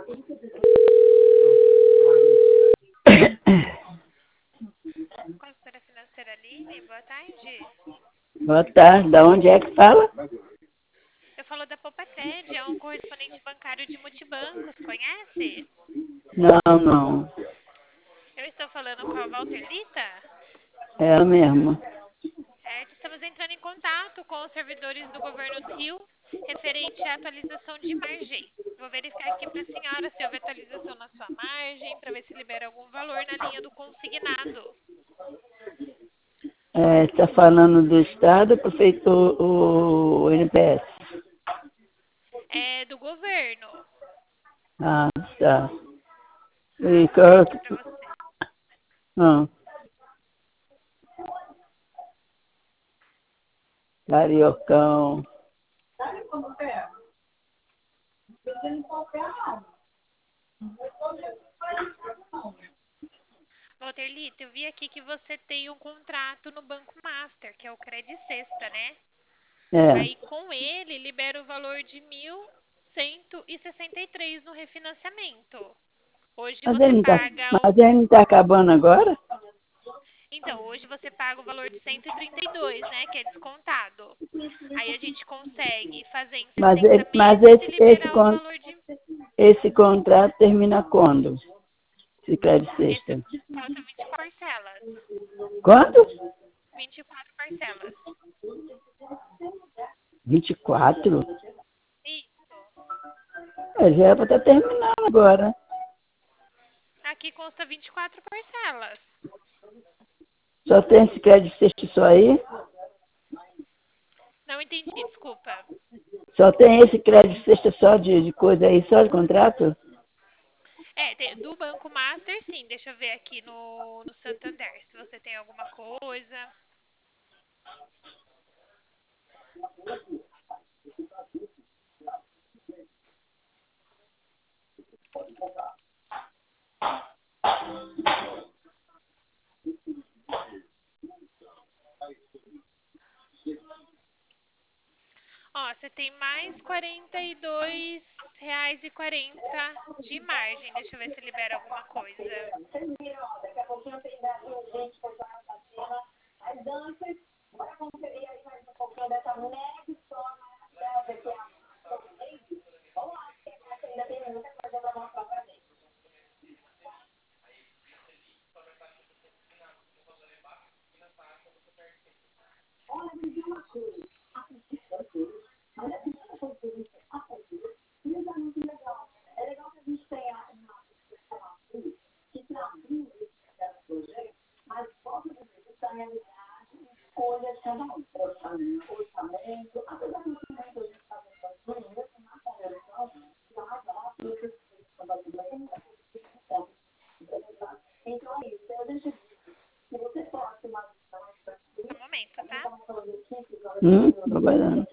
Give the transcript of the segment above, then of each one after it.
Consultora financeira Aline, boa tarde. Boa tarde, da onde é que fala? Eu falo da Poupacred, é um correspondente bancário de multibancos, conhece? Não, Eu estou falando com a Walter Lita? é ela mesma. Certo, estamos entrando em contato com os servidores do governo do Rio, referente à atualização de margem. Vou verificar aqui para a senhora se houve atualização na sua margem, para ver se libera algum valor na linha do consignado. Está falando do Estado, prefeitura, o NPS. É do governo. Ah, tá. Ah, E vou ver aqui para você. Cariocão. Walter Lita, eu vi aqui que você tem um contrato no Banco Master, que é o Credit Sexta, né? É. Aí com ele libera o valor de 1.163 no refinanciamento. Hoje você paga Mas ele não tá acabando agora? Então, hoje você paga o valor de 132, né, que é descontado. Aí a gente consegue fazer em Mas, 60 mas meses e liberar o valor de esse contrato termina quando? Se quer de esse sexta. falta 24 parcelas. Quanto? 24 parcelas. 24? Isso. Já era para estar terminando agora. Aqui consta 24 parcelas. Só tem esse crédito sexto só aí? Não entendi, desculpa. Só tem esse crédito sexta só de coisa aí, só de contrato? Do Banco Master, sim. Deixa eu ver aqui no Santander, se você tem alguma coisa. Ó, você tem mais R$ 42,40 de margem. Deixa eu ver se libera alguma coisa. Só um momento, tá? Trabalhando.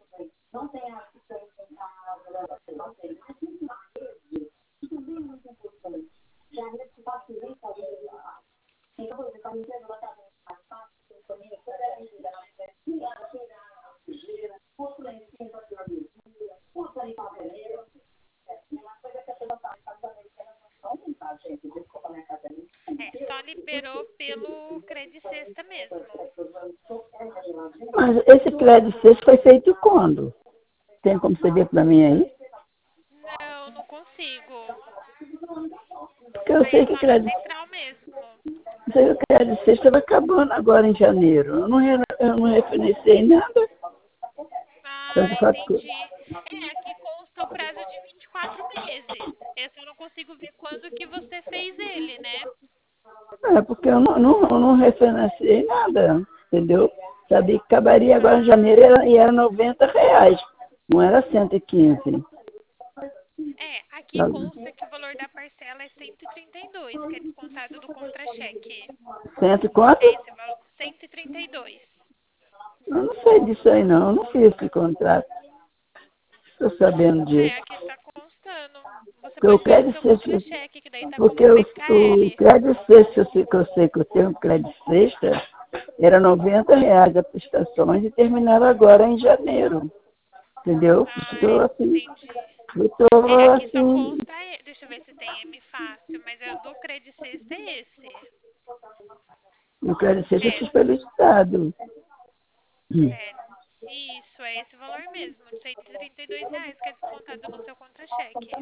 Só liberou pelo Credit Sexta mesmo. Mas esse crédito sexto foi feito quando? Tem como você ver para mim aí? Não consigo. Porque eu Aí sei é que só na crédito, central mesmo. eu sei que o crédito sexto estava acabando agora em janeiro. Eu não refinanciei nada. Ah, entendi. Aqui consta o prazo de 24 meses. Eu só não consigo ver quando que você fez ele, né? Porque eu não refinanciei nada, entendeu? Sabia que acabaria agora em Ah, janeiro e era R$ 90, não era 115. aqui consta que o valor da parcela é 132, que é descontado do contra-cheque. Cento quanto? É esse valor, 132. Eu não sei disso aí não, eu não fiz esse contrato. Estou sabendo disso. Aqui está constando. Você Porque o pode ver no seu crédito sexta, contra-cheque, que daí tá como porque o PKL. crédito sexta, eu sei que eu tenho um crédito sexta, era R$ 90 a prestações e terminava agora em janeiro. Entendeu? Ah, Estou assim, entendi. eu estou Aqui só assim, consta Deixa eu ver se tem M Fácil, mas do Credit Sexta é esse. Eu quero que seja É, fiz pelo Estado. é, isso, é esse valor mesmo, de R$ 132 que é descontado no seu contra-cheque.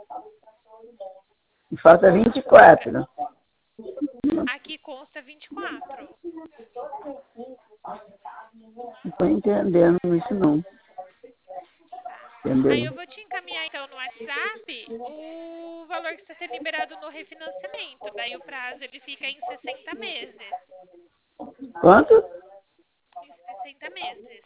E falta 24. Aqui consta 24. Não estou entendendo isso não. Tá. Aí Entendeu? eu vou te encaminhar então no WhatsApp o valor que está sendo liberado no refinanciamento. Daí o prazo ele fica em 60 meses. Quanto? Em 60 meses.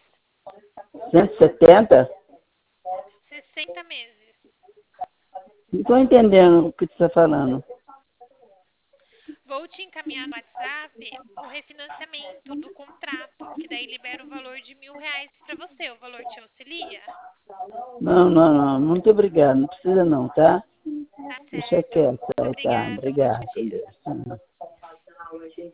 170? 60 meses. Não estou entendendo o que você está falando. Vou te encaminhar no WhatsApp o refinanciamento do contrato, que daí libera o valor de R$ 1.000 para você. O valor te auxilia? Não, não, não. Muito obrigado. Não precisa não, tá? Tá Deixa certo. quieto. Tá, Obrigada, um obrigado. ótimo dia. Deus.